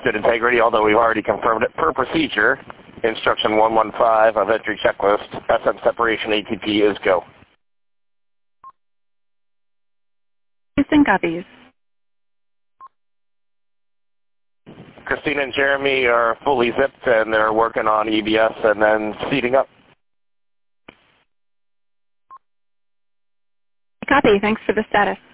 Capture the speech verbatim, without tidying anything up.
good integrity, although we've already confirmed it per procedure. Instruction one one five of entry checklist, S M separation A T P is go. Houston copies. Christina and Jeremy are fully zipped and they're working on E B S and then seating up. Copy. Thanks for the status.